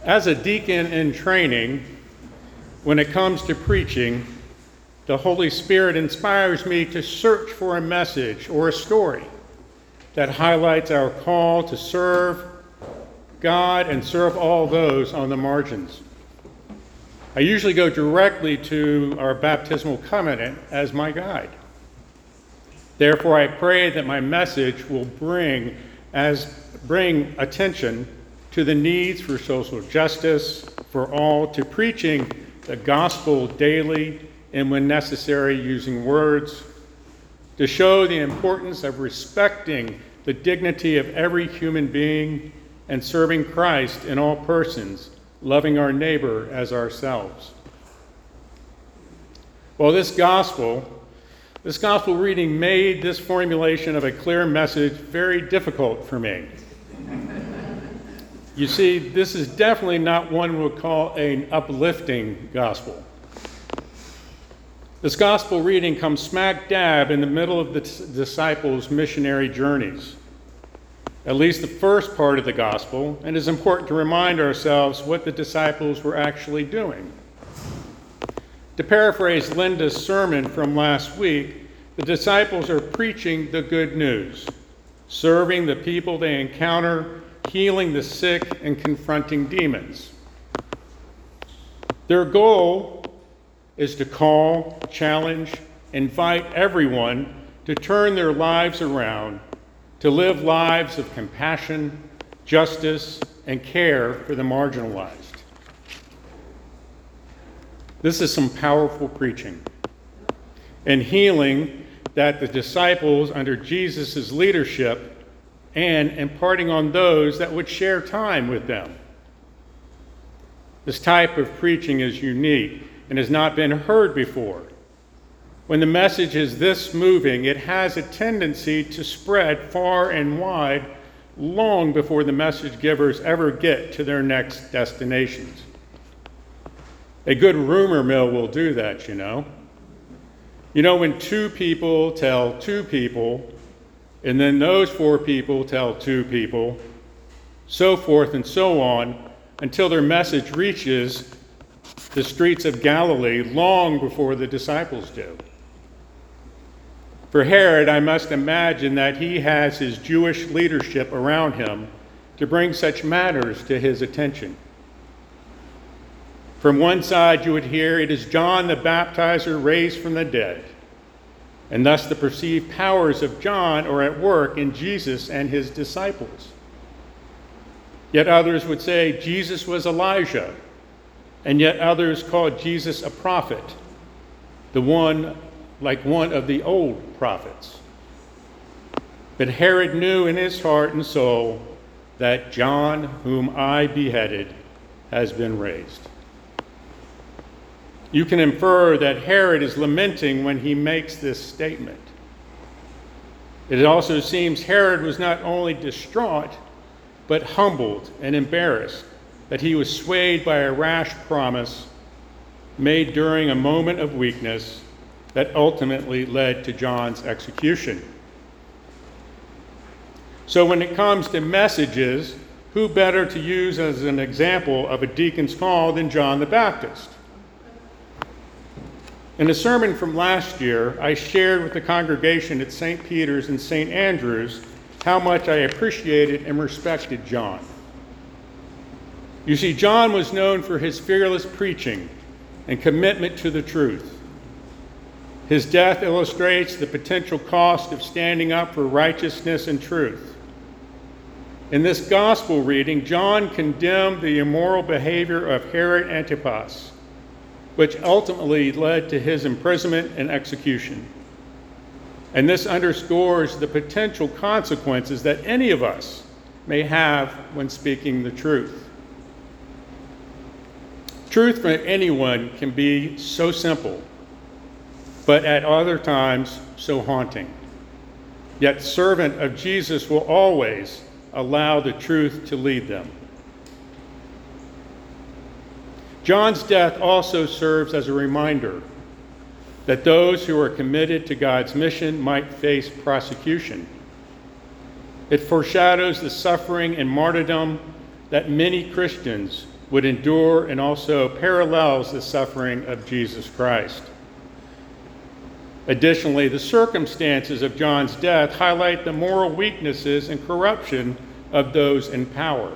As a deacon in training, when it comes to preaching, the Holy Spirit inspires me to search for a message or a story that highlights our call to serve God and serve all those on the margins. I usually go directly to our baptismal covenant as my guide. Therefore, I pray that my message will bring attention to the needs for social justice for all, to preaching the gospel daily and when necessary using words, to show the importance of respecting the dignity of every human being and serving Christ in all persons, loving our neighbor as ourselves. Well, this gospel reading made this formulation of a clear message very difficult for me. You see, this is definitely not one we would call an uplifting gospel. This gospel reading comes smack dab in the middle of the disciples' missionary journeys, at least the first part of the gospel, and it's important to remind ourselves what the disciples were actually doing. To paraphrase Linda's sermon from last week, the disciples are preaching the good news, serving the people they encounter, healing the sick, and confronting demons. Their goal is to call, challenge, invite everyone to turn their lives around, to live lives of compassion, justice, and care for the marginalized. This is some powerful preaching and healing that the disciples, under Jesus' leadership, and imparting on those that would share time with them. This type of preaching is unique and has not been heard before. When the message is this moving, it has a tendency to spread far and wide long before the message givers ever get to their next destinations. A good rumor mill will do that, you know. You know, when two people tell two people, and then those four people tell two people, so forth and so on, until their message reaches the streets of Galilee long before the disciples do. For Herod, I must imagine that he has his Jewish leadership around him to bring such matters to his attention. From one side, you would hear, it is John the Baptizer raised from the dead, and thus the perceived powers of John are at work in Jesus and his disciples. Yet others would say Jesus was Elijah, and yet others called Jesus a prophet, one of the old prophets. But Herod knew in his heart and soul that John, whom I beheaded, has been raised. You can infer that Herod is lamenting when he makes this statement. It also seems Herod was not only distraught, but humbled and embarrassed that he was swayed by a rash promise made during a moment of weakness that ultimately led to John's execution. So when it comes to messages, who better to use as an example of a deacon's call than John the Baptist? In a sermon from last year, I shared with the congregation at St. Peter's and St. Andrew's how much I appreciated and respected John. You see, John was known for his fearless preaching and commitment to the truth. His death illustrates the potential cost of standing up for righteousness and truth. In this gospel reading, John condemned the immoral behavior of Herod Antipas, which ultimately led to his imprisonment and execution. And this underscores the potential consequences that any of us may have when speaking the truth. Truth for anyone can be so simple, but at other times so haunting. Yet servant of Jesus will always allow the truth to lead them. John's death also serves as a reminder that those who are committed to God's mission might face prosecution. It foreshadows the suffering and martyrdom that many Christians would endure and also parallels the suffering of Jesus Christ. Additionally, the circumstances of John's death highlight the moral weaknesses and corruption of those in power.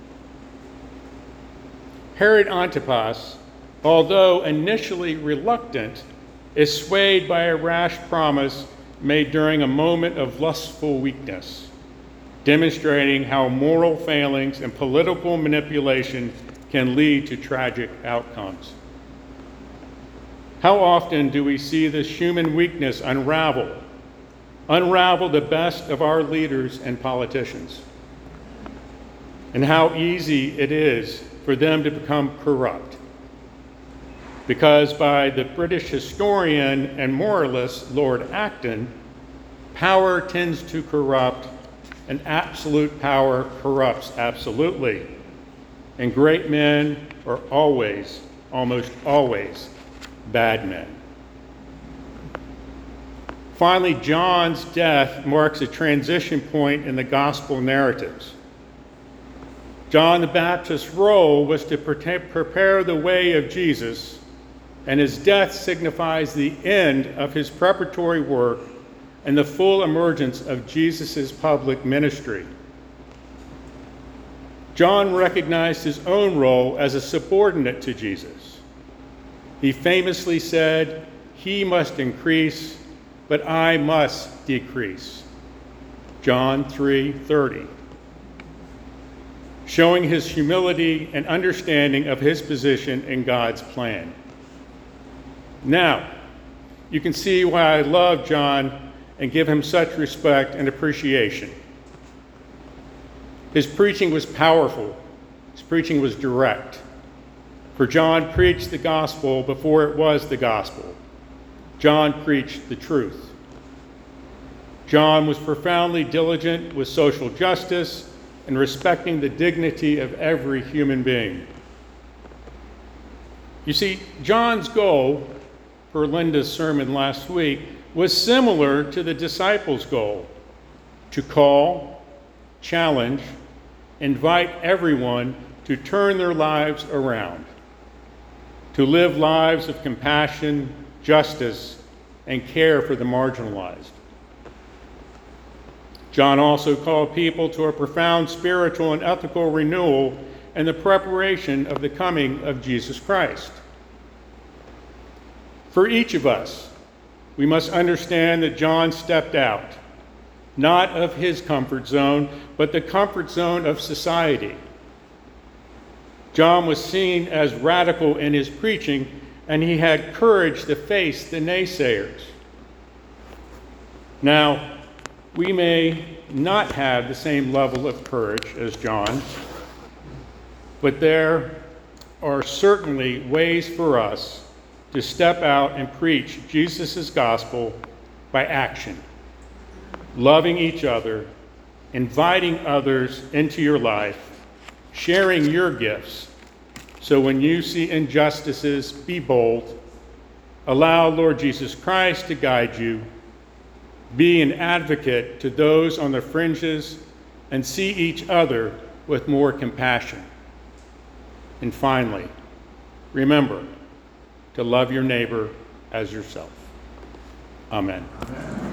Herod Antipas, although initially reluctant, is swayed by a rash promise made during a moment of lustful weakness, demonstrating how moral failings and political manipulation can lead to tragic outcomes. How often do we see this human weakness unravel the best of our leaders and politicians? And how easy it is for them to become corrupt. Because by the British historian and moralist Lord Acton, power tends to corrupt, and absolute power corrupts absolutely. And great men are always, almost always, bad men. Finally, John's death marks a transition point in the gospel narratives. John the Baptist's role was to prepare the way of Jesus, and his death signifies the end of his preparatory work and the full emergence of Jesus' public ministry. John recognized his own role as a subordinate to Jesus. He famously said, "He must increase, but I must decrease." John 3:30. Showing his humility and understanding of his position in God's plan. Now, you can see why I love John and give him such respect and appreciation. His preaching was powerful. His preaching was direct. For John preached the gospel before it was the gospel. John preached the truth. John was profoundly diligent with social justice and respecting the dignity of every human being. You see, John's goal, for Linda's sermon last week, was similar to the disciples' goal: to call, challenge, invite everyone to turn their lives around, to live lives of compassion, justice, and care for the marginalized. John also called people to a profound spiritual and ethical renewal and the preparation of the coming of Jesus Christ. For each of us, we must understand that John stepped out, not of his comfort zone, but the comfort zone of society. John was seen as radical in his preaching, and he had courage to face the naysayers. Now, we may not have the same level of courage as John, but there are certainly ways for us to step out and preach Jesus' gospel by action, loving each other, inviting others into your life, sharing your gifts, so when you see injustices, be bold, allow Lord Jesus Christ to guide you, be an advocate to those on the fringes, and see each other with more compassion. And finally, remember to love your neighbor as yourself. Amen. Amen.